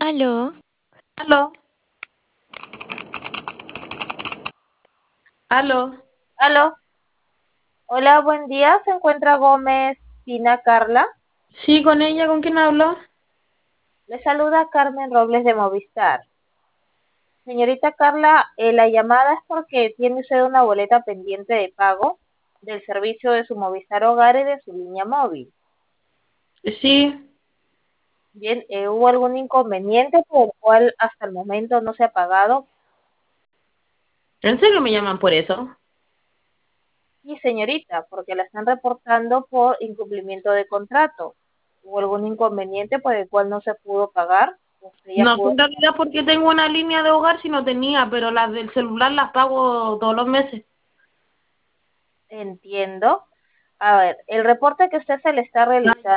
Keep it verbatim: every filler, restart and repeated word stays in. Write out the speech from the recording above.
Aló, Aló, aló. Aló, hola, buen día. ¿Se encuentra Gómez Pina Carla? Sí, con ella, ¿con quién hablo? Le saluda Carmen Robles de Movistar. Señorita Carla, eh, la llamada es porque tiene usted una boleta pendiente de pago del servicio de su Movistar Hogar y de su línea móvil. Sí, Bien, eh, ¿hubo algún inconveniente por el cual hasta el momento no se ha pagado? ¿en serio me llaman por eso? Sí, señorita, porque la están reportando por incumplimiento de contrato. ¿Hubo algún inconveniente por el cual no se pudo pagar? ¿Usted ya No, pudo? en realidad porque tengo una línea de hogar si no tenía, pero las del celular las pago todos los meses. Entiendo. A ver, el reporte que usted se le está realizando